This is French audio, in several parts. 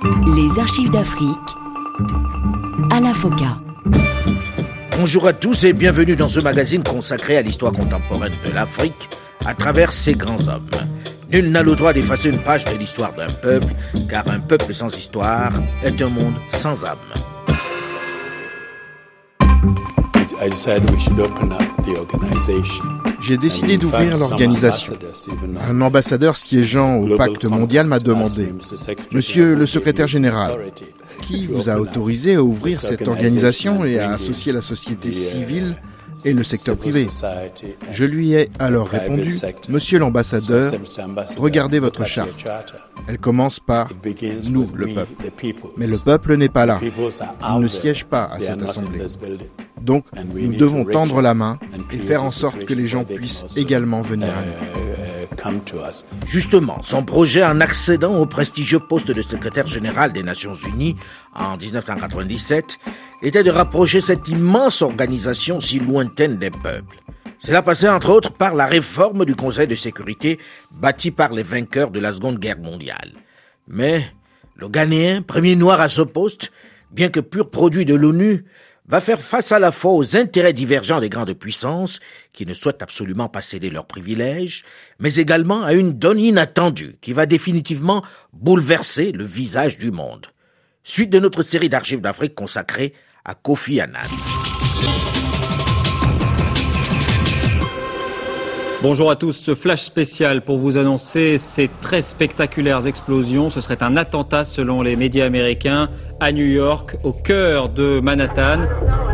Les archives d'Afrique, Alain Foka. Bonjour à tous et bienvenue dans ce magazine consacré à l'histoire contemporaine de l'Afrique à travers ses grands hommes. Nul n'a le droit d'effacer une page de l'histoire d'un peuple, car un peuple sans histoire est un monde sans âme. J'ai décidé d'ouvrir l'organisation. Un ambassadeur siégeant au Pacte mondial m'a demandé « Monsieur le secrétaire général, qui vous a autorisé à ouvrir cette organisation et à associer la société civile et le secteur privé ?» Je lui ai alors répondu « Monsieur l'ambassadeur, regardez votre charte. Elle commence par « nous, le peuple ». Mais le peuple n'est pas là. Il ne siège pas à cette assemblée. Donc, nous devons tendre la main et faire en sorte que les gens puissent également venir à nous. Justement, son projet en accédant au prestigieux poste de secrétaire général des Nations Unies en 1997 était de rapprocher cette immense organisation si lointaine des peuples. Cela passait entre autres par la réforme du Conseil de sécurité bâti par les vainqueurs de la Seconde Guerre mondiale. Mais le Ghanéen, premier noir à ce poste, bien que pur produit de l'ONU, va faire face à la fois aux intérêts divergents des grandes puissances, qui ne souhaitent absolument pas céder leurs privilèges, mais également à une donne inattendue qui va définitivement bouleverser le visage du monde. Suite de notre série d'archives d'Afrique consacrée à Kofi Annan. Bonjour à tous, ce flash spécial pour vous annoncer ces très spectaculaires explosions. Ce serait un attentat selon les médias américains à New York, au cœur de Manhattan.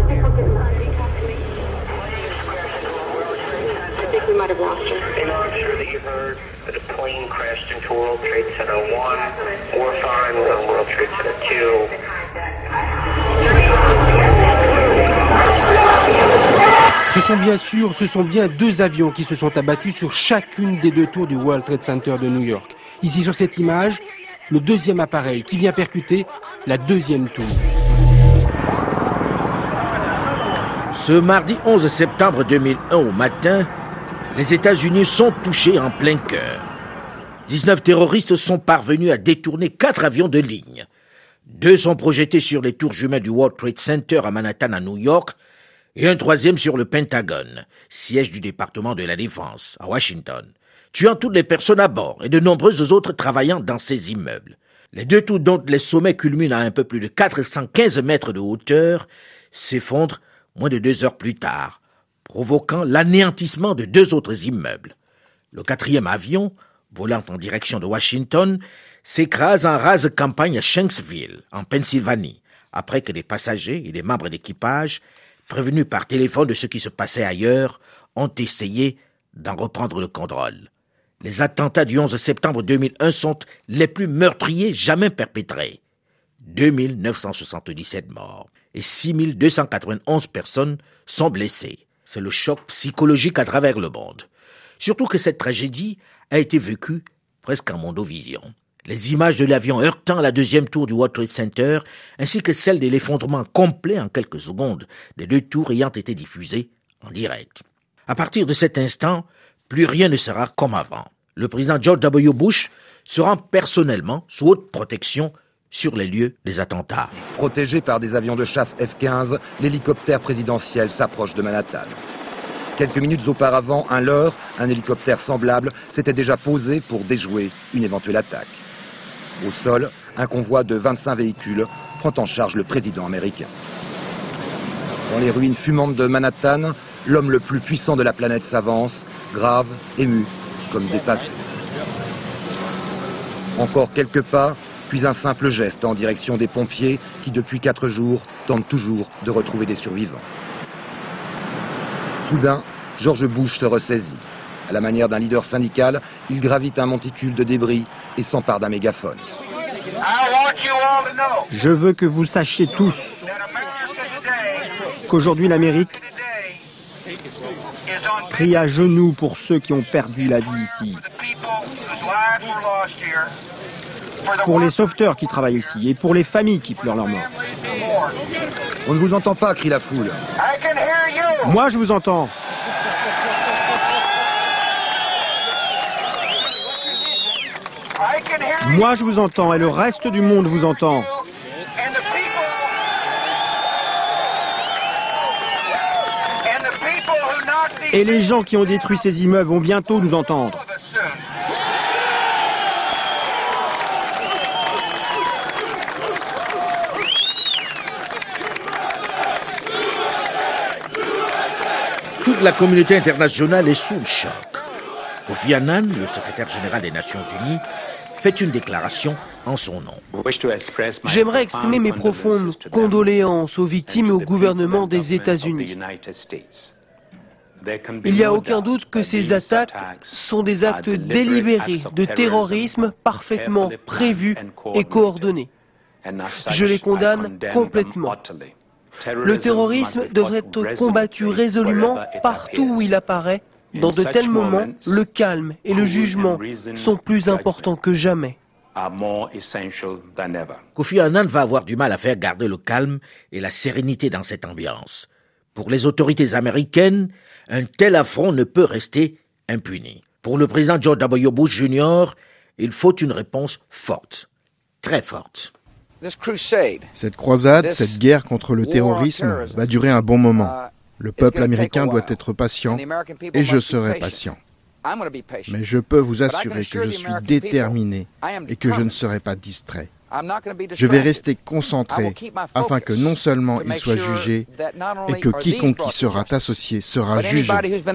Ce sont bien deux avions qui se sont abattus sur chacune des deux tours du World Trade Center de New York. Ici sur cette image, le deuxième appareil qui vient percuter la deuxième tour. Ce mardi 11 septembre 2001 au matin, les États-Unis sont touchés en plein cœur. 19 terroristes sont parvenus à détourner 4 avions de ligne. 2 sont projetés sur les tours jumelles du World Trade Center à Manhattan à New York, et un 3e sur le Pentagone, siège du département de la Défense, à Washington, tuant toutes les personnes à bord et de nombreuses autres travaillant dans ces immeubles. Les 2 tours dont les sommets culminent à un peu plus de 415 mètres de hauteur s'effondrent moins de 2 heures plus tard, provoquant l'anéantissement de 2 autres immeubles. Le 4e avion, volant en direction de Washington, s'écrase en rase campagne à Shanksville, en Pennsylvanie, après que les passagers et les membres d'équipage prévenus par téléphone de ce qui se passait ailleurs, ont essayé d'en reprendre le contrôle. Les attentats du 11 septembre 2001 sont les plus meurtriers jamais perpétrés. 2977 morts et 6291 personnes sont blessées. C'est le choc psychologique à travers le monde. Surtout que cette tragédie a été vécue presque en mondovision. Les images de l'avion heurtant la 2e tour du World Trade Center, ainsi que celles de l'effondrement complet en quelques secondes des 2 tours ayant été diffusées en direct. À partir de cet instant, plus rien ne sera comme avant. Le président George W. Bush se rend personnellement sous haute protection sur les lieux des attentats. Protégé par des avions de chasse F-15, l'hélicoptère présidentiel s'approche de Manhattan. Quelques minutes auparavant, un leurre, un hélicoptère semblable, s'était déjà posé pour déjouer une éventuelle attaque. Au sol, un convoi de 25 véhicules prend en charge le président américain. Dans les ruines fumantes de Manhattan, l'homme le plus puissant de la planète s'avance, grave, ému, comme dépassé. Encore quelques pas, puis un simple geste en direction des pompiers qui, depuis 4 jours, tentent toujours de retrouver des survivants. Soudain, George Bush se ressaisit. À la manière d'un leader syndical, il gravite un monticule de débris et s'empare d'un mégaphone. Je veux que vous sachiez tous qu'aujourd'hui l'Amérique prie à genoux pour ceux qui ont perdu la vie ici, pour les sauveteurs qui travaillent ici et pour les familles qui pleurent leur mort. On ne vous entend pas, crie la foule. Moi, je vous entends. Moi, je vous entends et le reste du monde vous entend. Et les gens qui ont détruit ces immeubles vont bientôt nous entendre. Toute la communauté internationale est sous le choc. Kofi Annan, le secrétaire général des Nations Unies, fait une déclaration en son nom. J'aimerais exprimer mes profondes condoléances aux victimes et au gouvernement des États-Unis. Il n'y a aucun doute que ces attaques sont des actes délibérés de terrorisme parfaitement prévus et coordonnés. Je les condamne complètement. Le terrorisme devrait être combattu résolument partout où il apparaît. Dans de tels moments, le calme et le jugement sont plus importants que jamais. Kofi Annan va avoir du mal à faire garder le calme et la sérénité dans cette ambiance. Pour les autorités américaines, un tel affront ne peut rester impuni. Pour le président George W. Bush Jr., il faut une réponse forte, très forte. Cette croisade, cette guerre contre le terrorisme va durer un bon moment. Le peuple américain doit être patient et je serai patient. Mais je peux vous assurer que je suis déterminé et que je ne serai pas distrait. Je vais rester concentré afin que non seulement il soit jugé et que quiconque y sera associé sera jugé.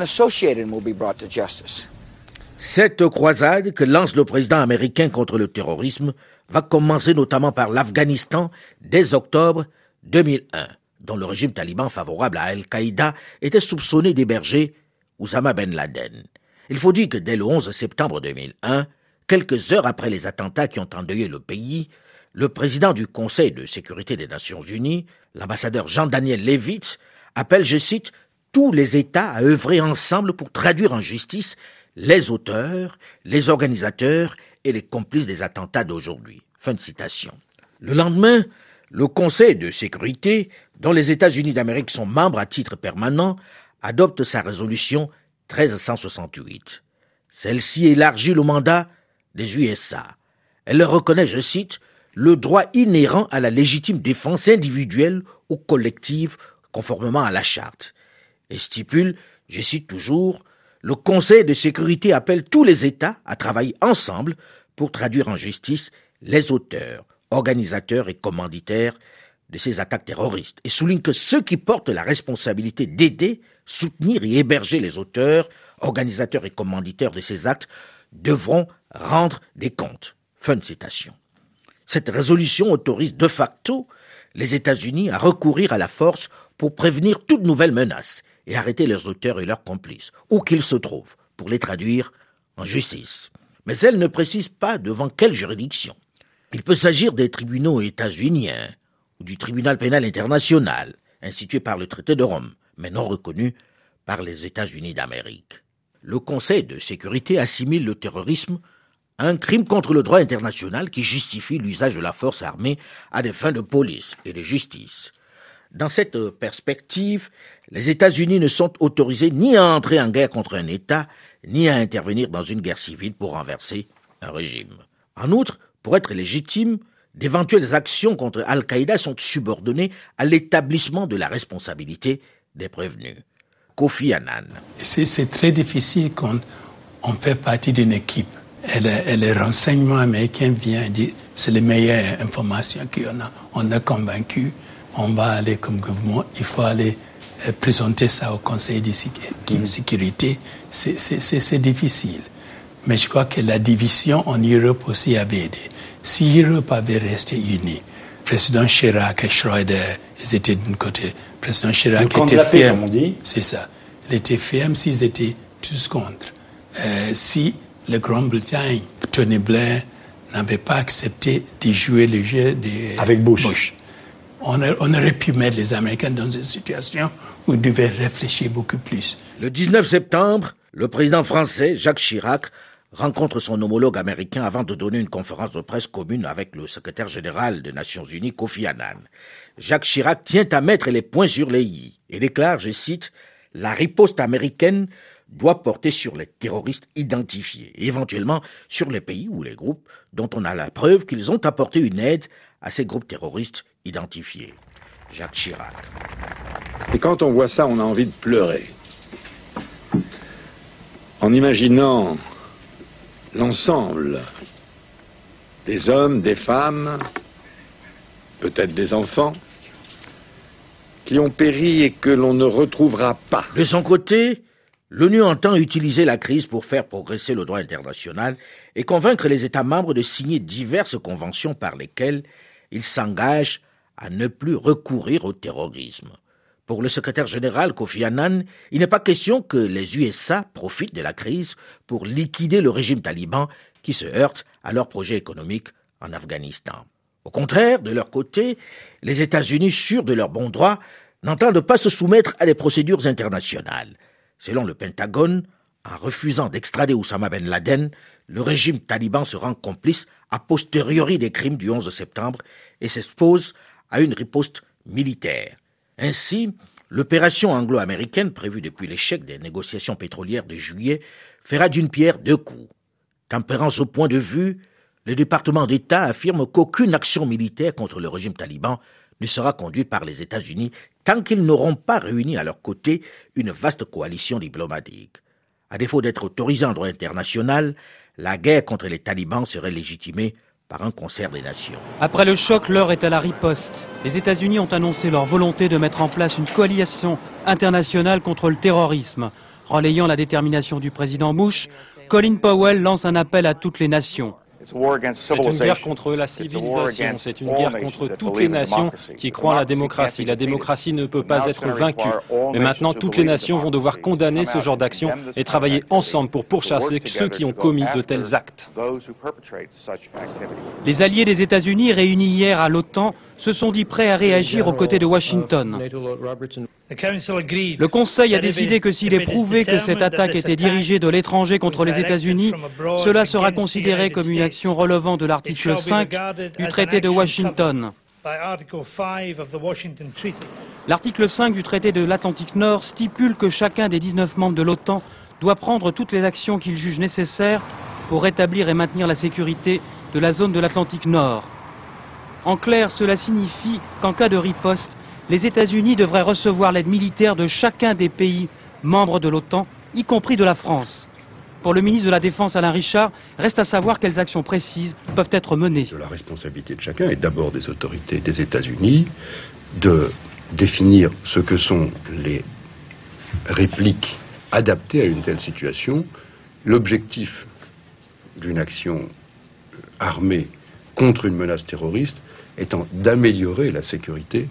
Cette croisade que lance le président américain contre le terrorisme va commencer notamment par l'Afghanistan dès octobre 2001, dont le régime taliban favorable à Al-Qaïda était soupçonné d'héberger Oussama Ben Laden. Il faut dire que dès le 11 septembre 2001, quelques heures après les attentats qui ont endeuillé le pays, le président du Conseil de sécurité des Nations Unies, l'ambassadeur Jean-Daniel Levitz, appelle, je cite, tous les États à œuvrer ensemble pour traduire en justice les auteurs, les organisateurs et les complices des attentats d'aujourd'hui. Fin de citation. Le lendemain, le Conseil de sécurité, dont les États-Unis d'Amérique sont membres à titre permanent, adopte sa résolution 1368. Celle-ci élargit le mandat des USA. Elle leur reconnaît, je cite, le droit inhérent à la légitime défense individuelle ou collective conformément à la charte. Et stipule, je cite toujours, le Conseil de sécurité appelle tous les États à travailler ensemble pour traduire en justice les auteurs, organisateurs et commanditaires de ces attaques terroristes et souligne que ceux qui portent la responsabilité d'aider, soutenir et héberger les auteurs, organisateurs et commanditaires de ces actes devront rendre des comptes. Fin de citation. Cette résolution autorise de facto les États-Unis à recourir à la force pour prévenir toute nouvelle menace et arrêter leurs auteurs et leurs complices, où qu'ils se trouvent, pour les traduire en justice. Mais elle ne précise pas devant quelle juridiction. Il peut s'agir des tribunaux états-uniens ou du tribunal pénal international, institué par le traité de Rome, mais non reconnu par les États-Unis d'Amérique. Le Conseil de sécurité assimile le terrorisme à un crime contre le droit international qui justifie l'usage de la force armée à des fins de police et de justice. Dans cette perspective, les États-Unis ne sont autorisés ni à entrer en guerre contre un État, ni à intervenir dans une guerre civile pour renverser un régime. En outre, pour être légitimes, d'éventuelles actions contre Al-Qaïda sont subordonnées à l'établissement de la responsabilité des prévenus. Kofi Annan. C'est très difficile quand on fait partie d'une équipe. Et les renseignements américains viennent dire c'est les meilleures informations qu'on a. On est convaincu. On va aller comme gouvernement, il faut aller présenter ça au Conseil de sécurité. C'est difficile. Mais je crois que la division en Europe aussi avait aidé. Si l'Europe avait resté unie, le président Chirac et Schröder, ils étaient d'un côté. Le président Chirac était ferme. C'est ça. Il était ferme s'ils étaient tous contre. Si la Grande-Bretagne, Tony Blair, n'avait pas accepté de jouer le jeu avec Bush. On aurait pu mettre les Américains dans une situation où ils devaient réfléchir beaucoup plus. Le 19 septembre, le président français, Jacques Chirac, rencontre son homologue américain avant de donner une conférence de presse commune avec le secrétaire général des Nations Unies, Kofi Annan. Jacques Chirac tient à mettre les points sur les i et déclare, je cite, « La riposte américaine doit porter sur les terroristes identifiés, et éventuellement sur les pays ou les groupes dont on a la preuve qu'ils ont apporté une aide à ces groupes terroristes identifiés. Jacques Chirac. Et quand on voit ça, on a envie de pleurer. En imaginant l'ensemble des hommes, des femmes, peut-être des enfants, qui ont péri et que l'on ne retrouvera pas. De son côté, l'ONU entend utiliser la crise pour faire progresser le droit international et convaincre les États membres de signer diverses conventions par lesquelles ils s'engagent à ne plus recourir au terrorisme. Pour le secrétaire général Kofi Annan, il n'est pas question que les USA profitent de la crise pour liquider le régime taliban qui se heurte à leur projet économique en Afghanistan. Au contraire, de leur côté, les États-Unis, sûrs de leur bon droit, n'entendent pas se soumettre à des procédures internationales. Selon le Pentagone, en refusant d'extrader Oussama Ben Laden, le régime taliban se rend complice a posteriori des crimes du 11 septembre et s'expose à une riposte militaire. Ainsi, l'opération anglo-américaine prévue depuis l'échec des négociations pétrolières de juillet fera d'une pierre deux coups. Tempérant ce point de vue, le département d'État affirme qu'aucune action militaire contre le régime taliban ne sera conduite par les États-Unis tant qu'ils n'auront pas réuni à leur côté une vaste coalition diplomatique. À défaut d'être autorisée en droit international, la guerre contre les talibans serait légitimée par un concert des nations. Après le choc, l'heure est à la riposte. Les États-Unis ont annoncé leur volonté de mettre en place une coalition internationale contre le terrorisme. Relayant la détermination du président Bush, Colin Powell lance un appel à toutes les nations. C'est une guerre contre la civilisation, c'est une guerre contre toutes les nations qui croient en la démocratie. La démocratie ne peut pas être vaincue. Mais maintenant, toutes les nations vont devoir condamner ce genre d'action et travailler ensemble pour pourchasser ceux qui ont commis de tels actes. Les alliés des États-Unis réunis hier à l'OTAN se sont dit prêts à réagir aux côtés de Washington. Le Conseil a décidé que s'il est prouvé que cette attaque était dirigée de l'étranger contre les États-Unis, cela sera considéré comme une action relevant de l'article 5 du traité de Washington. L'article 5 du traité de l'Atlantique Nord stipule que chacun des 19 membres de l'OTAN doit prendre toutes les actions qu'il juge nécessaires pour rétablir et maintenir la sécurité de la zone de l'Atlantique Nord. En clair, cela signifie qu'en cas de riposte, les États-Unis devraient recevoir l'aide militaire de chacun des pays membres de l'OTAN, y compris de la France. Pour le ministre de la Défense Alain Richard, reste à savoir quelles actions précises peuvent être menées. La responsabilité de chacun est d'abord des autorités des États-Unis de définir ce que sont les répliques adaptées à une telle situation. L'objectif d'une action armée contre une menace terroriste étant d'améliorer la sécurité,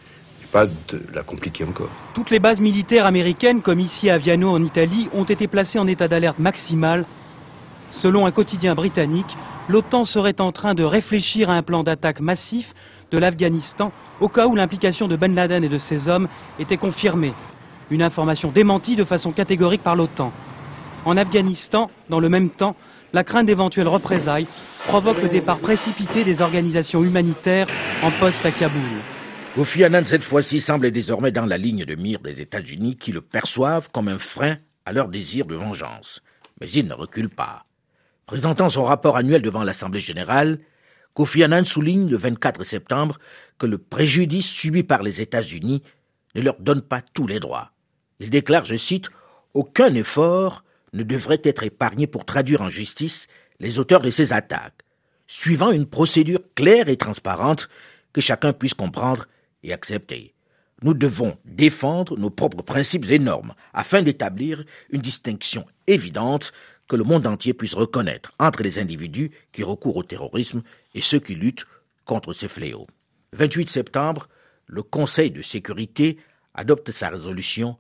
pas de la compliquer encore. Toutes les bases militaires américaines, comme ici à Aviano en Italie, ont été placées en état d'alerte maximale. Selon un quotidien britannique, l'OTAN serait en train de réfléchir à un plan d'attaque massif de l'Afghanistan au cas où l'implication de Ben Laden et de ses hommes était confirmée. Une information démentie de façon catégorique par l'OTAN. En Afghanistan, dans le même temps, la crainte d'éventuelles représailles provoque le départ précipité des organisations humanitaires en poste à Kaboul. Kofi Annan, cette fois-ci, semble désormais dans la ligne de mire des États-Unis qui le perçoivent comme un frein à leur désir de vengeance. Mais il ne recule pas. Présentant son rapport annuel devant l'Assemblée générale, Kofi Annan souligne le 24 septembre que le préjudice subi par les États-Unis ne leur donne pas tous les droits. Il déclare, je cite, « Aucun effort ne devrait être épargné pour traduire en justice les auteurs de ces attaques, suivant une procédure claire et transparente que chacun puisse comprendre et accepter. Nous devons défendre nos propres principes et normes afin d'établir une distinction évidente que le monde entier puisse reconnaître entre les individus qui recourent au terrorisme et ceux qui luttent contre ces fléaux. 28 septembre, le Conseil de sécurité adopte sa résolution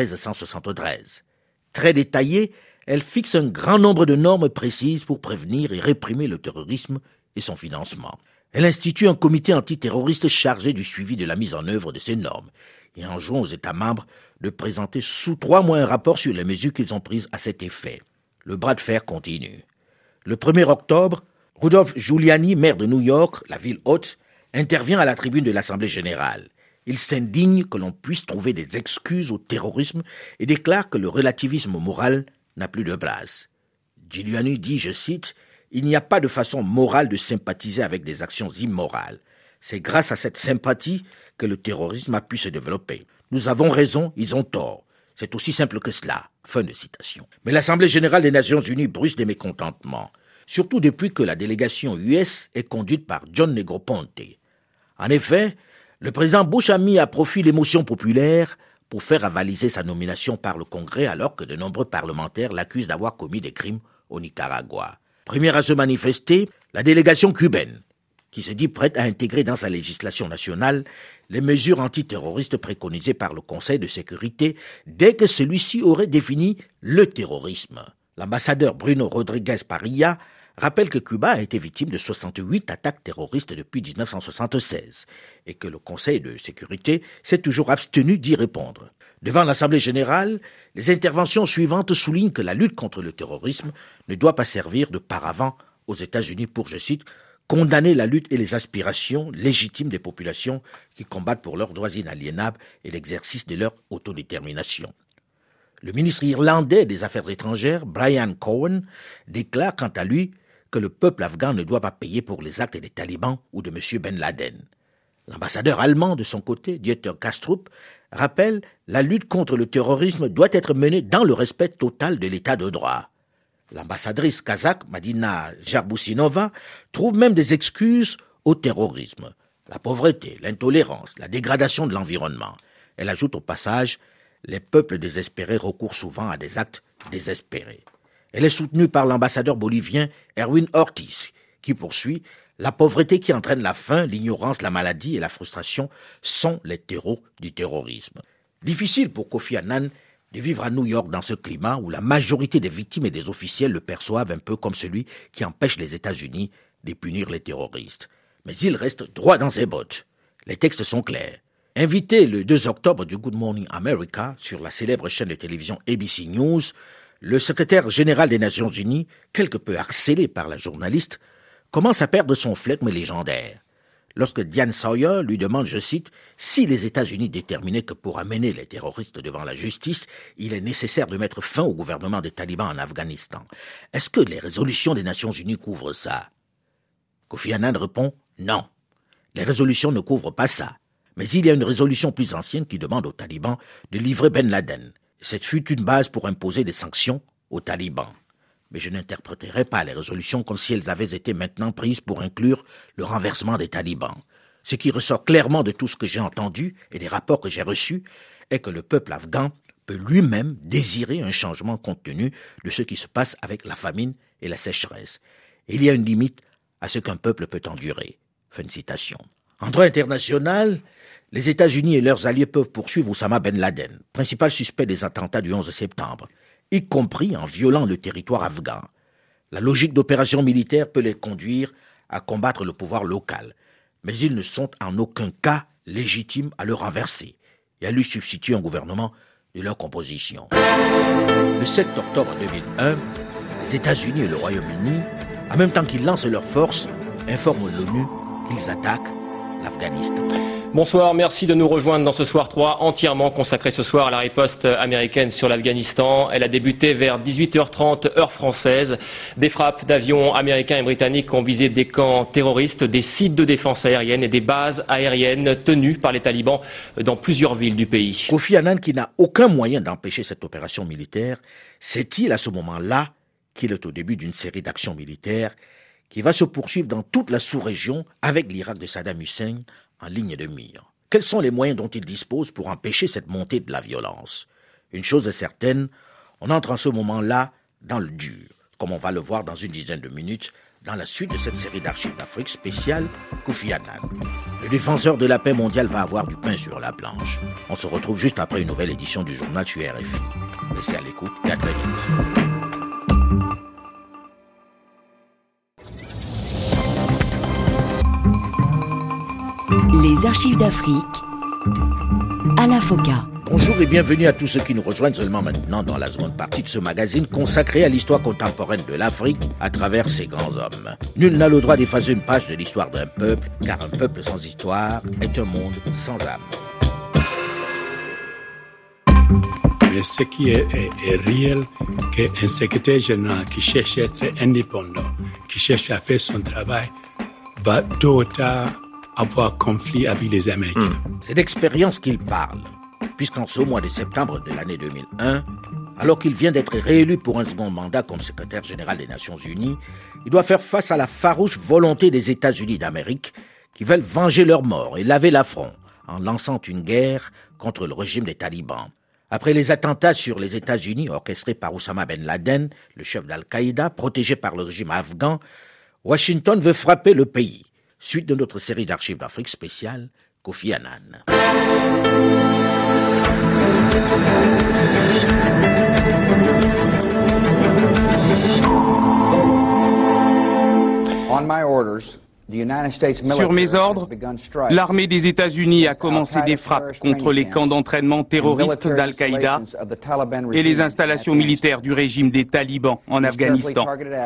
1373. Très détaillée, elle fixe un grand nombre de normes précises pour prévenir et réprimer le terrorisme et son financement. Elle institue un comité antiterroriste chargé du suivi de la mise en œuvre de ces normes et enjoint aux États membres de présenter sous 3 mois un rapport sur les mesures qu'ils ont prises à cet effet. Le bras de fer continue. Le 1er octobre, Rudolph Giuliani, maire de New York, la ville haute, intervient à la tribune de l'Assemblée générale. il s'indigne que l'on puisse trouver des excuses au terrorisme et déclare que le relativisme moral n'a plus de place. Giuliani dit, je cite, « Il n'y a pas de façon morale de sympathiser avec des actions immorales. C'est grâce à cette sympathie que le terrorisme a pu se développer. Nous avons raison, ils ont tort. C'est aussi simple que cela. » Fin de citation. Mais l'Assemblée générale des Nations unies bruisse des mécontentements, surtout depuis que la délégation US est conduite par John Negroponte. En effet, le président Bush a mis à profit l'émotion populaire pour faire avaliser sa nomination par le Congrès alors que de nombreux parlementaires l'accusent d'avoir commis des crimes au Nicaragua. Première à se manifester, la délégation cubaine, qui se dit prête à intégrer dans sa législation nationale les mesures antiterroristes préconisées par le Conseil de sécurité dès que celui-ci aurait défini le terrorisme. L'ambassadeur Bruno Rodriguez Parilla rappelle que Cuba a été victime de 68 attaques terroristes depuis 1976 et que le Conseil de sécurité s'est toujours abstenu d'y répondre. Devant l'Assemblée générale, les interventions suivantes soulignent que la lutte contre le terrorisme ne doit pas servir de paravent aux États-Unis pour, je cite, condamner la lutte et les aspirations légitimes des populations qui combattent pour leurs droits inaliénables et l'exercice de leur autodétermination. Le ministre irlandais des Affaires étrangères, Brian Cowen, déclare quant à lui que le peuple afghan ne doit pas payer pour les actes des talibans ou de M. Ben Laden. L'ambassadeur allemand, de son côté, Dieter Kastrup, rappelle la lutte contre le terrorisme doit être menée dans le respect total de l'état de droit. L'ambassadrice kazakh Madina Jarbousinova trouve même des excuses au terrorisme. La pauvreté, l'intolérance, la dégradation de l'environnement. Elle ajoute au passage, les peuples désespérés recourent souvent à des actes désespérés. Elle est soutenue par l'ambassadeur bolivien Erwin Ortiz, qui poursuit « La pauvreté qui entraîne la faim, l'ignorance, la maladie et la frustration sont les terreaux du terrorisme. » Difficile pour Kofi Annan de vivre à New York dans ce climat où la majorité des victimes et des officiels le perçoivent un peu comme celui qui empêche les États-Unis de punir les terroristes. Mais il reste droit dans ses bottes. Les textes sont clairs. Invité le 2 octobre du Good Morning America sur la célèbre chaîne de télévision ABC News, le secrétaire général des Nations Unies, quelque peu harcelé par la journaliste, commence à perdre son flegme légendaire. Lorsque Diane Sawyer lui demande, je cite, « Si les États-Unis déterminaient que pour amener les terroristes devant la justice, il est nécessaire de mettre fin au gouvernement des talibans en Afghanistan, est-ce que les résolutions des Nations Unies couvrent ça ?» Kofi Annan répond, « Non, les résolutions ne couvrent pas ça. Mais il y a une résolution plus ancienne qui demande aux talibans de livrer Ben Laden. Cette fut une base pour imposer des sanctions aux talibans. Mais je n'interpréterai pas les résolutions comme si elles avaient été maintenant prises pour inclure le renversement des talibans. Ce qui ressort clairement de tout ce que j'ai entendu et des rapports que j'ai reçus est que le peuple afghan peut lui-même désirer un changement compte tenu de ce qui se passe avec la famine et la sécheresse. Il y a une limite à ce qu'un peuple peut endurer. » Fin de citation. En droit international, les États-Unis et leurs alliés peuvent poursuivre Oussama Ben Laden, principal suspect des attentats du 11 septembre, y compris en violant le territoire afghan. La logique d'opération militaire peut les conduire à combattre le pouvoir local, mais ils ne sont en aucun cas légitimes à le renverser et à lui substituer un gouvernement de leur composition. Le 7 octobre 2001, les États-Unis et le Royaume-Uni, en même temps qu'ils lancent leurs forces, informent l'ONU qu'ils attaquent l'Afghanistan. Bonsoir, merci de nous rejoindre dans ce Soir 3, entièrement consacré ce soir à la riposte américaine sur l'Afghanistan. Elle a débuté vers 18h30 heure française. Des frappes d'avions américains et britanniques ont visé des camps terroristes, des sites de défense aérienne et des bases aériennes tenues par les talibans dans plusieurs villes du pays. Kofi Annan, qui n'a aucun moyen d'empêcher cette opération militaire, sait-il à ce moment-là qu'il est au début d'une série d'actions militaires qui va se poursuivre dans toute la sous-région avec l'Irak de Saddam Hussein en ligne de mire. Quels sont les moyens dont il dispose pour empêcher cette montée de la violence? Une chose est certaine, on entre en ce moment-là dans le dur, comme on va le voir dans une dizaine de minutes, dans la suite de cette série d'archives d'Afrique spéciale Kofi Annan. Le défenseur de la paix mondiale va avoir du pain sur la planche. On se retrouve juste après une nouvelle édition du journal sur RFI. Restez à l'écoute et à très vite. Les archives d'Afrique, Alain Foka. Bonjour et bienvenue à tous ceux qui nous rejoignent seulement maintenant dans la seconde partie de ce magazine consacré à l'histoire contemporaine de l'Afrique à travers ses grands hommes. Nul n'a le droit d'effacer une page de l'histoire d'un peuple, car un peuple sans histoire est un monde sans âme. Mais ce qui est réel, qu'un secrétaire général qui cherche à être indépendant, qui cherche à faire son travail, va tôt ou tard avoir conflit avec les Américains. C'est d'expérience qu'il parle, puisqu'en ce mois de septembre de l'année 2001, alors qu'il vient d'être réélu pour un second mandat comme secrétaire général des Nations Unies, il doit faire face à la farouche volonté des États-Unis d'Amérique qui veulent venger leurs morts et laver l'affront en lançant une guerre contre le régime des talibans. Après les attentats sur les États-Unis orchestrés par Oussama Ben Laden, le chef d'Al-Qaïda, protégé par le régime afghan, Washington veut frapper le pays. Suite de notre série d'archives d'Afrique spéciale, Kofi Annan. Sur mes ordres, l'armée des États-Unis a commencé des frappes contre les camps d'entraînement terroristes d'Al-Qaïda et les installations militaires du régime des talibans en Afghanistan.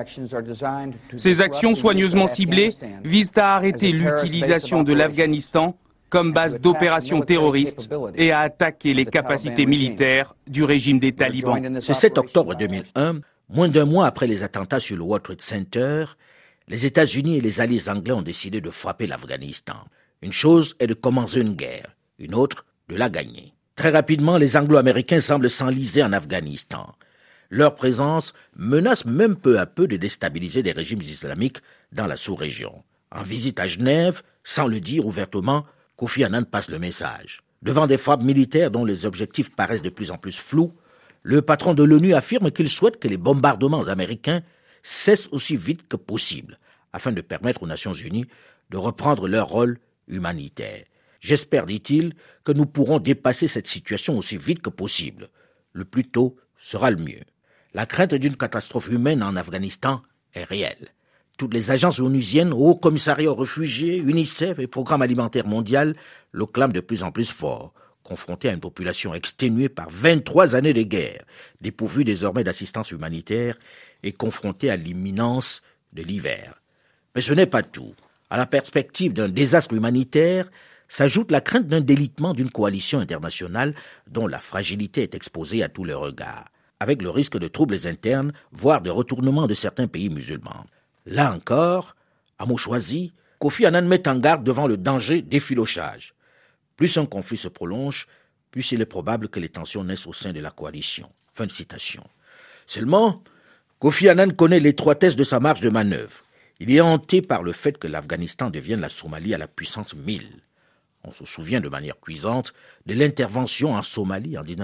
Ces actions soigneusement ciblées visent à arrêter l'utilisation de l'Afghanistan comme base d'opérations terroristes et à attaquer les capacités militaires du régime des talibans. Ce 7 octobre 2001, moins d'un mois après les attentats sur le World Trade Center, les États-Unis et les alliés anglais ont décidé de frapper l'Afghanistan. Une chose est de commencer une guerre, une autre de la gagner. Très rapidement, les Anglo-Américains semblent s'enliser en Afghanistan. Leur présence menace même peu à peu de déstabiliser des régimes islamiques dans la sous-région. En visite à Genève, sans le dire ouvertement, Kofi Annan passe le message. Devant des frappes militaires dont les objectifs paraissent de plus en plus flous, le patron de l'ONU affirme qu'il souhaite que les bombardements américains cessent aussi vite que possible, afin de permettre aux Nations Unies de reprendre leur rôle humanitaire. J'espère, dit-il, que nous pourrons dépasser cette situation aussi vite que possible. Le plus tôt sera le mieux. La crainte d'une catastrophe humaine en Afghanistan est réelle. Toutes les agences onusiennes, Haut Commissariat aux réfugiés, UNICEF et Programme alimentaire mondial le clament de plus en plus fort, confrontés à une population exténuée par 23 années de guerre, dépourvue désormais d'assistance humanitaire et confrontée à l'imminence de l'hiver. Mais ce n'est pas tout. À la perspective d'un désastre humanitaire, s'ajoute la crainte d'un délitement d'une coalition internationale dont la fragilité est exposée à tous les regards, avec le risque de troubles internes, voire de retournement de certains pays musulmans. Là encore, à mot choisi, Kofi Annan met en garde devant le danger d'effilochage. Plus un conflit se prolonge, plus il est probable que les tensions naissent au sein de la coalition. Fin de citation. Seulement, Kofi Annan connaît l'étroitesse de sa marge de manœuvre. Il est hanté par le fait que l'Afghanistan devienne la Somalie à la puissance 1000. On se souvient de manière cuisante de l'intervention en Somalie en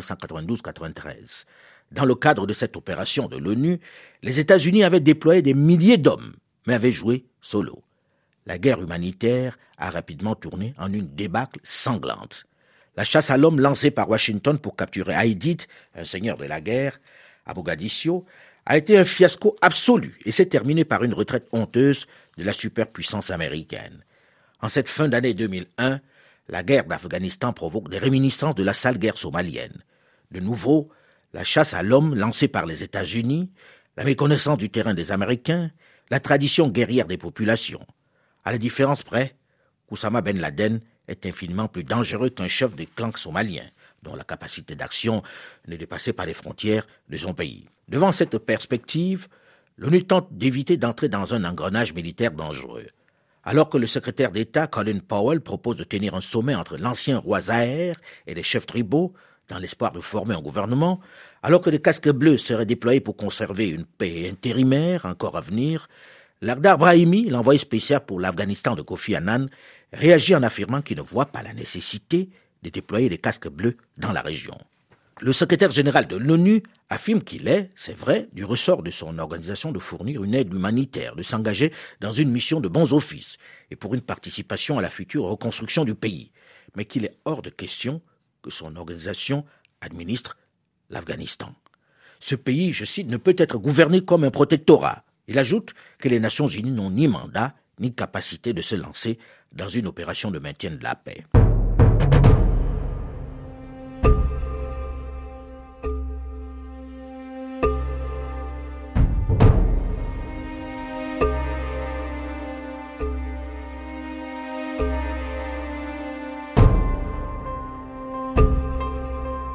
1992-93. Dans le cadre de cette opération de l'ONU, les États-Unis avaient déployé des milliers d'hommes, mais avaient joué solo. La guerre humanitaire a rapidement tourné en une débâcle sanglante. La chasse à l'homme lancée par Washington pour capturer Aidid, un seigneur de la guerre, à Mogadiscio, a été un fiasco absolu et s'est terminé par une retraite honteuse de la superpuissance américaine. En cette fin d'année 2001, la guerre d'Afghanistan provoque des réminiscences de la sale guerre somalienne. De nouveau, la chasse à l'homme lancée par les États-Unis, la méconnaissance du terrain des Américains, la tradition guerrière des populations. À la différence près, Oussama Ben Laden est infiniment plus dangereux qu'un chef de clan somalien, dont la capacité d'action ne dépassait pas les frontières de son pays. Devant cette perspective, l'ONU tente d'éviter d'entrer dans un engrenage militaire dangereux. Alors que le secrétaire d'État Colin Powell propose de tenir un sommet entre l'ancien roi Zahir et les chefs tribaux, dans l'espoir de former un gouvernement, alors que les casques bleus seraient déployés pour conserver une paix intérimaire encore à venir, Lakhdar Brahimi, l'envoyé spécial pour l'Afghanistan de Kofi Annan, réagit en affirmant qu'il ne voit pas la nécessité de déployer des casques bleus dans la région. Le secrétaire général de l'ONU affirme qu'il est, c'est vrai, du ressort de son organisation de fournir une aide humanitaire, de s'engager dans une mission de bons offices et pour une participation à la future reconstruction du pays, mais qu'il est hors de question que son organisation administre l'Afghanistan. Ce pays, je cite, ne peut être gouverné comme un protectorat. Il ajoute que les Nations Unies n'ont ni mandat ni capacité de se lancer dans une opération de maintien de la paix.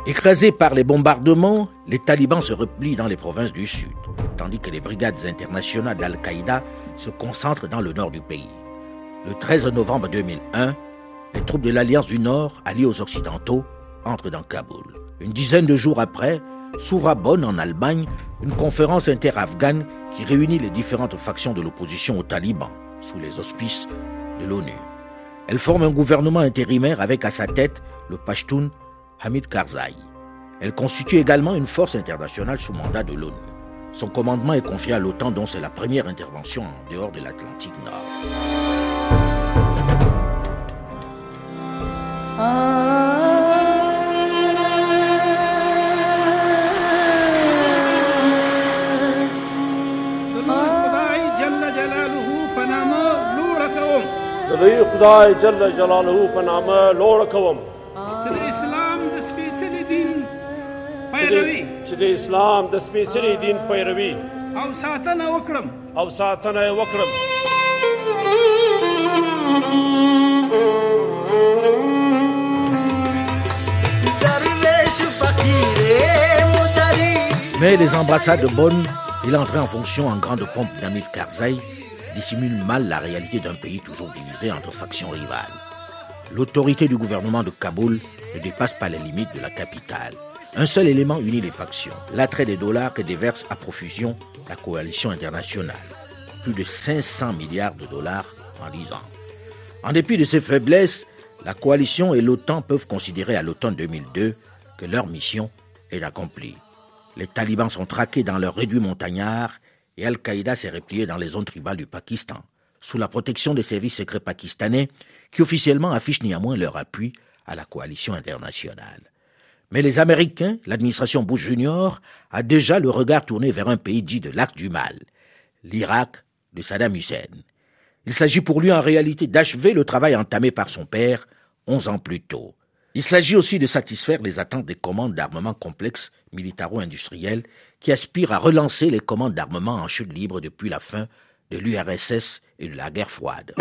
Écrasés par les bombardements, les talibans se replient dans les provinces du sud, tandis que les brigades internationales d'Al-Qaïda se concentrent dans le nord du pays. Le 13 novembre 2001, les troupes de l'Alliance du Nord, alliées aux Occidentaux, entrent dans Kaboul. Une dizaine de jours après, s'ouvre à Bonn, en Allemagne, une conférence inter-afghane qui réunit les différentes factions de l'opposition aux talibans, sous les auspices de l'ONU. Elle forme un gouvernement intérimaire avec à sa tête le Pashtun Hamid Karzai. Elle constitue également une force internationale sous mandat de l'ONU. Son commandement est confié à l'OTAN, dont c'est la première intervention en dehors de l'Atlantique Nord. چې د اسلام د سپېڅلي دین پیروي او ساتنه وکړم Mais les embrassades de Bonn et l'entrée en fonction en grande pompe d'Hamid Karzai dissimulent mal la réalité d'un pays toujours divisé entre factions rivales. L'autorité du gouvernement de Kaboul ne dépasse pas les limites de la capitale. Un seul élément unit les factions, l'attrait des dollars que déverse à profusion la coalition internationale. Plus de 500 milliards de dollars en 10 ans. En dépit de ces faiblesses, la coalition et l'OTAN peuvent considérer à l'automne 2002 que leur mission est accomplie. Les talibans sont traqués dans leurs réduits montagnards et Al-Qaïda s'est replié dans les zones tribales du Pakistan, sous la protection des services secrets pakistanais qui officiellement affichent néanmoins leur appui à la coalition internationale. Mais les Américains, l'administration Bush Jr., a déjà le regard tourné vers un pays dit de l'axe du mal, l'Irak de Saddam Hussein. Il s'agit pour lui en réalité d'achever le travail entamé par son père 11 ans plus tôt. Il s'agit aussi de satisfaire les attentes des commandes d'armement complexes militaro-industriels qui aspirent à relancer les commandes d'armement en chute libre depuis la fin de l'URSS et de la guerre froide.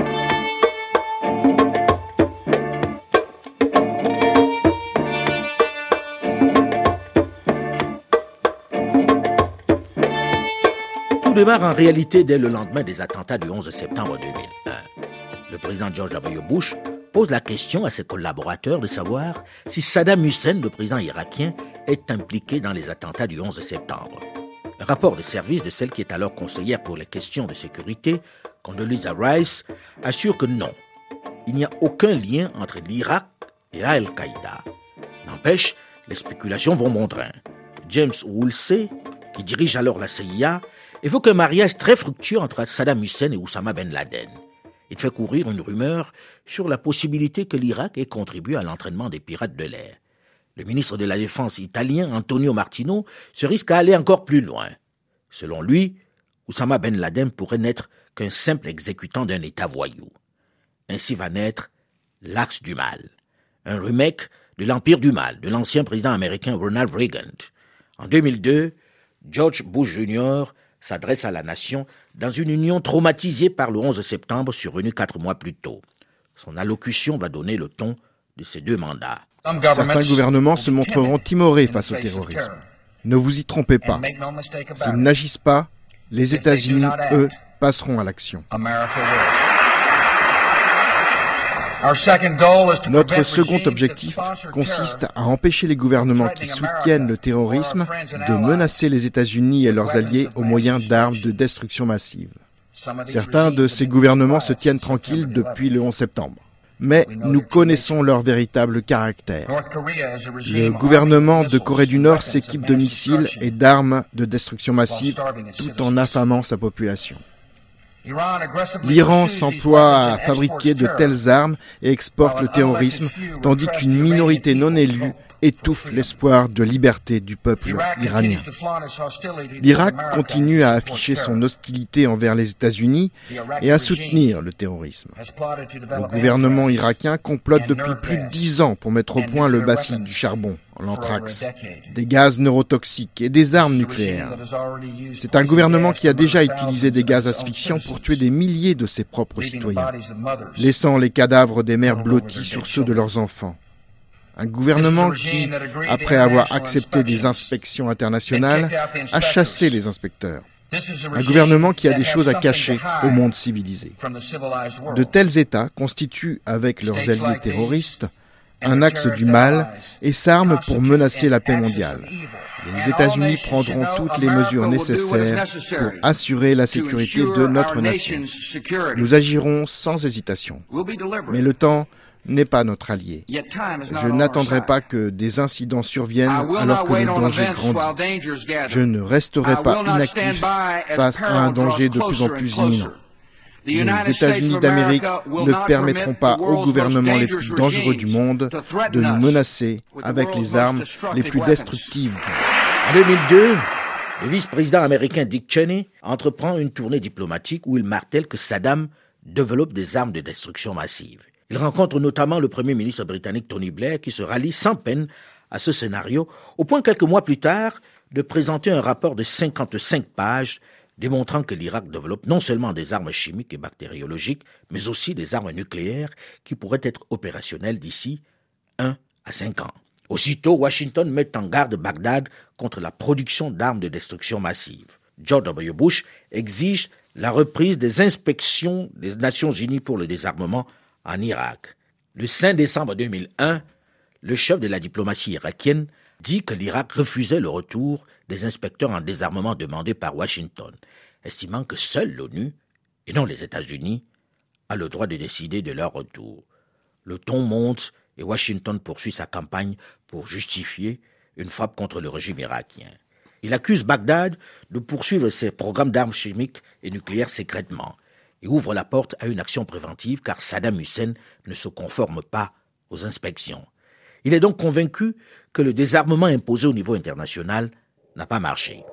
Tout démarre en réalité dès le lendemain des attentats du 11 septembre 2001. Le président George W. Bush pose la question à ses collaborateurs de savoir si Saddam Hussein, le président irakien, est impliqué dans les attentats du 11 septembre. Un rapport de service de celle qui est alors conseillère pour les questions de sécurité, Condoleezza Rice, assure que non. Il n'y a aucun lien entre l'Irak et Al-Qaïda. N'empêche, les spéculations vont bon train. James Woolsey, qui dirige alors la CIA, évoque un mariage très fructueux entre Saddam Hussein et Oussama Ben Laden. Il fait courir une rumeur sur la possibilité que l'Irak ait contribué à l'entraînement des pirates de l'air. Le ministre de la Défense italien, Antonio Martino, se risque à aller encore plus loin. Selon lui, Oussama Ben Laden pourrait n'être qu'un simple exécutant d'un État voyou. Ainsi va naître l'Axe du Mal, un remake de l'Empire du Mal de l'ancien président américain Ronald Reagan. En 2002, George Bush Jr. s'adresse à la nation dans une union traumatisée par le 11 septembre survenu 4 mois plus tôt. Son allocution va donner le ton de ces 2 mandats. Certains gouvernements se montreront timorés face au terrorisme. Ne vous y trompez pas. S'ils n'agissent pas, les États-Unis, eux, passeront à l'action. Notre second objectif consiste à empêcher les gouvernements qui soutiennent le terrorisme de menacer les États-Unis et leurs alliés au moyen d'armes de destruction massive. Certains de ces gouvernements se tiennent tranquilles depuis le 11 septembre. Mais nous connaissons leur véritable caractère. Le gouvernement de Corée du Nord s'équipe de missiles et d'armes de destruction massive tout en affamant sa population. L'Iran s'emploie à fabriquer de telles armes et exporte le terrorisme, tandis qu'une minorité non élue étouffe l'espoir de liberté du peuple iranien. L'Irak continue à afficher son hostilité envers les États-Unis et à soutenir le terrorisme. Le gouvernement irakien complote depuis plus de 10 ans pour mettre au point le bacille du charbon, l'anthrax, des gaz neurotoxiques et des armes nucléaires. C'est un gouvernement qui a déjà utilisé des gaz asphyxiants pour tuer des milliers de ses propres citoyens, laissant les cadavres des mères blottis sur ceux de leurs enfants. Un gouvernement qui, après avoir accepté des inspections internationales, a chassé les inspecteurs. Un gouvernement qui a des choses à cacher au monde civilisé. De tels États constituent, avec leurs alliés terroristes, un axe du mal et s'arment pour menacer la paix mondiale. Les États-Unis prendront toutes les mesures nécessaires pour assurer la sécurité de notre nation. Nous agirons sans hésitation. Mais le temps n'est pas notre allié. Je n'attendrai pas que des incidents surviennent alors que le danger grandit. Je ne resterai pas inactif face à un danger de plus en plus imminent. Les États-Unis d'Amérique ne permettront pas aux gouvernements les plus dangereux du monde de nous menacer avec les armes les plus destructives. En 2002, le vice-président américain Dick Cheney entreprend une tournée diplomatique où il martèle que Saddam développe des armes de destruction massive. Il rencontre notamment le premier ministre britannique Tony Blair qui se rallie sans peine à ce scénario, au point quelques mois plus tard de présenter un rapport de 55 pages démontrant que l'Irak développe non seulement des armes chimiques et bactériologiques, mais aussi des armes nucléaires qui pourraient être opérationnelles d'ici 1 à 5 ans. Aussitôt, Washington met en garde Bagdad contre la production d'armes de destruction massive. George W. Bush exige la reprise des inspections des Nations Unies pour le désarmement en Irak. Le 5 décembre 2001, le chef de la diplomatie irakienne dit que l'Irak refusait le retour des inspecteurs en désarmement demandés par Washington, estimant que seule l'ONU, et non les États-Unis, a le droit de décider de leur retour. Le ton monte et Washington poursuit sa campagne pour justifier une frappe contre le régime irakien. Il accuse Bagdad de poursuivre ses programmes d'armes chimiques et nucléaires secrètement et ouvre la porte à une action préventive car Saddam Hussein ne se conforme pas aux inspections. Il est donc convaincu que le désarmement imposé au niveau international n'a pas marché.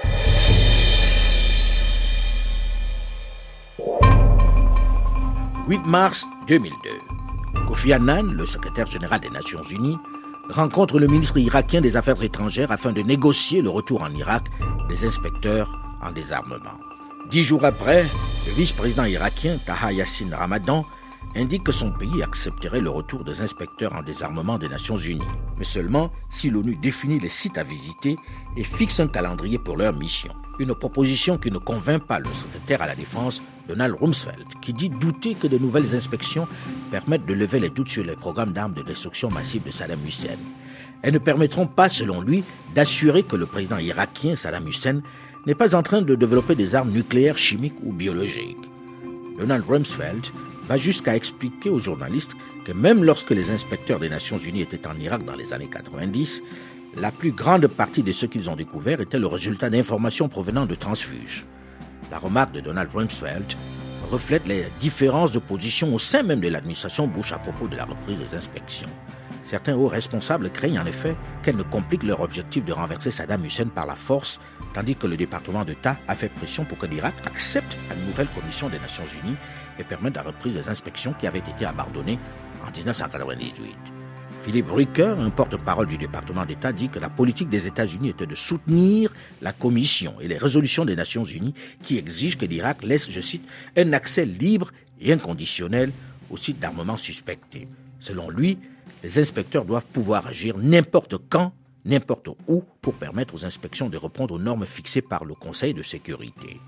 « 8 mars 2002. Kofi Annan, le secrétaire général des Nations Unies, rencontre le ministre irakien des Affaires étrangères afin de négocier le retour en Irak des inspecteurs en désarmement. 10 jours après, le vice-président irakien Taha Yassin Ramadan indique que son pays accepterait le retour des inspecteurs en désarmement des Nations Unies, mais seulement si l'ONU définit les sites à visiter et fixe un calendrier pour leur mission. Une proposition qui ne convainc pas le secrétaire à la Défense, Donald Rumsfeld, qui dit douter que de nouvelles inspections permettent de lever les doutes sur les programmes d'armes de destruction massive de Saddam Hussein. Elles ne permettront pas, selon lui, d'assurer que le président irakien Saddam Hussein n'est pas en train de développer des armes nucléaires, chimiques ou biologiques. Donald Rumsfeld va jusqu'à expliquer aux journalistes que même lorsque les inspecteurs des Nations Unies étaient en Irak dans les années 90, la plus grande partie de ce qu'ils ont découvert était le résultat d'informations provenant de transfuges. La remarque de Donald Rumsfeld reflète les différences de position au sein même de l'administration Bush à propos de la reprise des inspections. Certains hauts responsables craignent en effet qu'elle ne complique leur objectif de renverser Saddam Hussein par la force, tandis que le département d'État a fait pression pour que l'Irak accepte la nouvelle commission des Nations Unies et permette la reprise des inspections qui avaient été abandonnées en 1998. Philippe Rucker, un porte-parole du département d'État, dit que la politique des États-Unis était de soutenir la Commission et les résolutions des Nations Unies qui exigent que l'Irak laisse, je cite, un accès libre et inconditionnel aux sites d'armement suspectés. Selon lui, les inspecteurs doivent pouvoir agir n'importe quand, n'importe où, pour permettre aux inspections de répondre aux normes fixées par le Conseil de sécurité.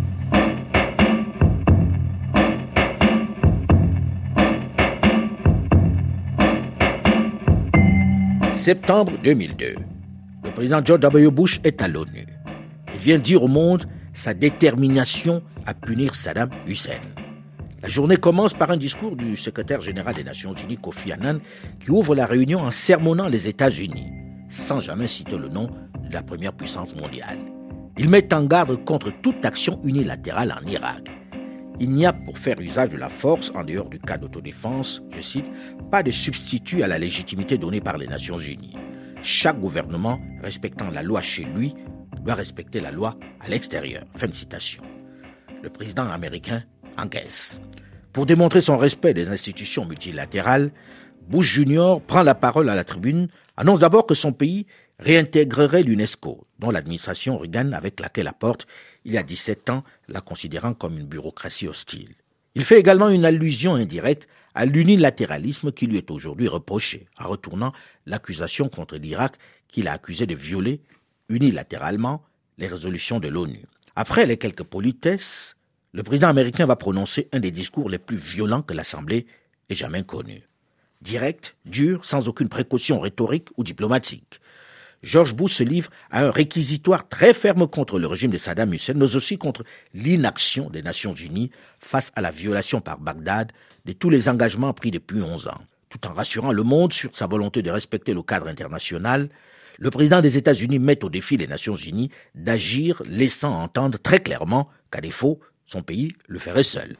Septembre 2002. Le président George W. Bush est à l'ONU. Il vient dire au monde sa détermination à punir Saddam Hussein. La journée commence par un discours du secrétaire général des Nations Unies, Kofi Annan, qui ouvre la réunion en sermonnant les États-Unis, sans jamais citer le nom de la première puissance mondiale. Il met en garde contre toute action unilatérale en Irak. Il n'y a pour faire usage de la force, en dehors du cas d'autodéfense, je cite, pas de substitut à la légitimité donnée par les Nations Unies. Chaque gouvernement, respectant la loi chez lui, doit respecter la loi à l'extérieur. Fin de citation. Le président américain encaisse. Pour démontrer son respect des institutions multilatérales, Bush Jr. prend la parole à la tribune, annonce d'abord que son pays réintégrerait l'UNESCO, dont l'administration Reagan, avec laquelle la porte, il y a 17 ans, la considérant comme une bureaucratie hostile. Il fait également une allusion indirecte à l'unilatéralisme qui lui est aujourd'hui reproché, en retournant l'accusation contre l'Irak qu'il a accusé de violer unilatéralement les résolutions de l'ONU. Après les quelques politesses, le président américain va prononcer un des discours les plus violents que l'Assemblée ait jamais connu. Direct, dur, sans aucune précaution rhétorique ou diplomatique. George Bush se livre à un réquisitoire très ferme contre le régime de Saddam Hussein, mais aussi contre l'inaction des Nations Unies face à la violation par Bagdad de tous les engagements pris depuis 11 ans. Tout en rassurant le monde sur sa volonté de respecter le cadre international, le président des États-Unis met au défi les Nations Unies d'agir, laissant entendre très clairement qu'à défaut, son pays le ferait seul.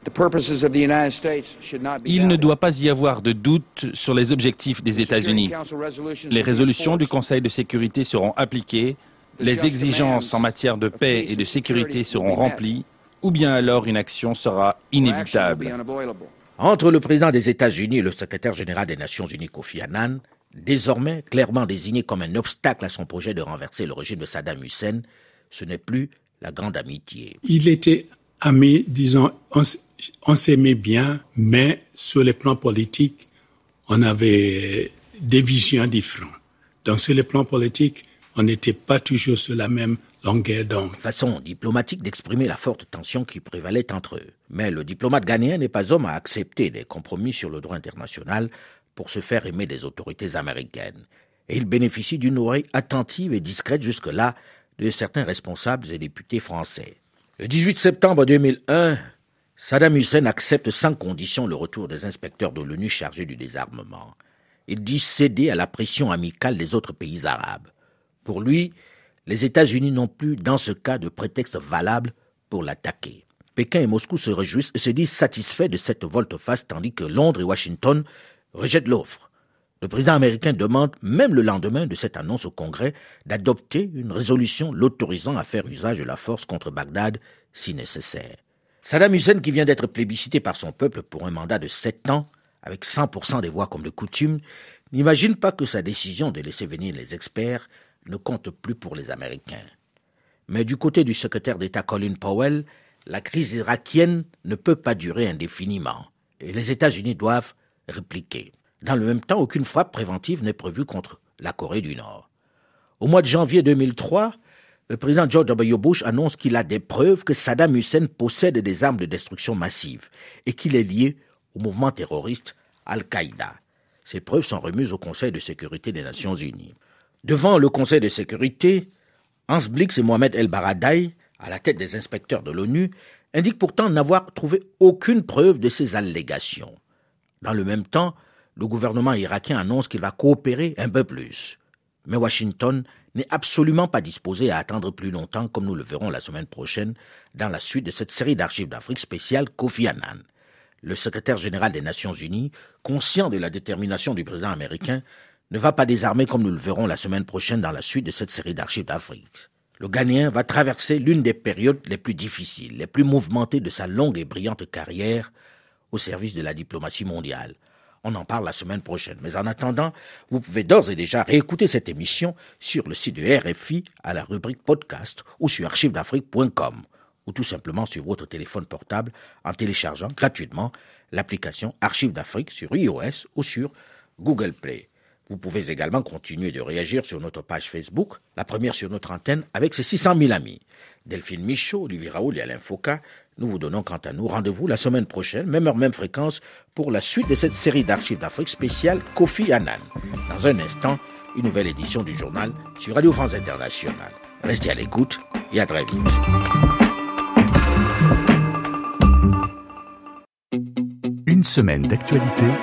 Il ne doit pas y avoir de doute sur les objectifs des États-Unis. Les résolutions du Conseil de sécurité seront appliquées, les exigences en matière de paix et de sécurité seront remplies, ou bien alors une action sera inévitable. Entre le président des États-Unis et le secrétaire général des Nations Unies Kofi Annan, désormais clairement désigné comme un obstacle à son projet de renverser le régime de Saddam Hussein, ce n'est plus la grande amitié. Il était amis, disons, on s'aimait bien, mais sur le plan politique, on avait des visions différentes. Donc sur le plan politique, on n'était pas toujours sur la même longueur d'onde. Façon diplomatique d'exprimer la forte tension qui prévalait entre eux. Mais le diplomate ghanéen n'est pas homme à accepter des compromis sur le droit international pour se faire aimer des autorités américaines. Et il bénéficie d'une oreille attentive et discrète jusque-là de certains responsables et députés français. Le 18 septembre 2001, Saddam Hussein accepte sans condition le retour des inspecteurs de l'ONU chargés du désarmement. Il dit céder à la pression amicale des autres pays arabes. Pour lui, les États-Unis n'ont plus, dans ce cas, de prétexte valable pour l'attaquer. Pékin et Moscou se réjouissent et se disent satisfaits de cette volte-face, tandis que Londres et Washington rejettent l'offre. Le président américain demande, même le lendemain de cette annonce au Congrès, d'adopter une résolution l'autorisant à faire usage de la force contre Bagdad si nécessaire. Saddam Hussein, qui vient d'être plébiscité par son peuple pour un mandat de 7 ans, avec 100% des voix comme de coutume, n'imagine pas que sa décision de laisser venir les experts ne compte plus pour les Américains. Mais du côté du secrétaire d'État Colin Powell, la crise irakienne ne peut pas durer indéfiniment et les États-Unis doivent répliquer. Dans le même temps, aucune frappe préventive n'est prévue contre la Corée du Nord. Au mois de janvier 2003, le président George W. Bush annonce qu'il a des preuves que Saddam Hussein possède des armes de destruction massive et qu'il est lié au mouvement terroriste Al-Qaïda. Ces preuves sont remises au Conseil de sécurité des Nations Unies. Devant le Conseil de sécurité, Hans Blix et Mohamed El-Baradei, à la tête des inspecteurs de l'ONU, indiquent pourtant n'avoir trouvé aucune preuve de ces allégations. Dans le même temps, le gouvernement irakien annonce qu'il va coopérer un peu plus. Mais Washington n'est absolument pas disposé à attendre plus longtemps, comme nous le verrons la semaine prochaine, dans la suite de cette série d'archives d'Afrique spéciale Kofi Annan. Le secrétaire général des Nations Unies, conscient de la détermination du président américain, ne va pas désarmer comme nous le verrons la semaine prochaine dans la suite de cette série d'archives d'Afrique. Le Ghanéen va traverser l'une des périodes les plus difficiles, les plus mouvementées de sa longue et brillante carrière au service de la diplomatie mondiale. On en parle la semaine prochaine. Mais en attendant, vous pouvez d'ores et déjà réécouter cette émission sur le site de RFI à la rubrique podcast ou sur archivesdafrique.com ou tout simplement sur votre téléphone portable en téléchargeant gratuitement l'application Archives d'Afrique sur iOS ou sur Google Play. Vous pouvez également continuer de réagir sur notre page Facebook, la première sur notre antenne, avec ses 600 000 amis. Delphine Michaud, Olivier Raoul et Alain Foucault, nous vous donnons quant à nous rendez-vous la semaine prochaine, même heure, même fréquence, pour la suite de cette série d'archives d'Afrique spéciale Kofi Annan. Dans un instant, une nouvelle édition du journal sur Radio France Internationale. Restez à l'écoute et à très vite. Une semaine d'actualité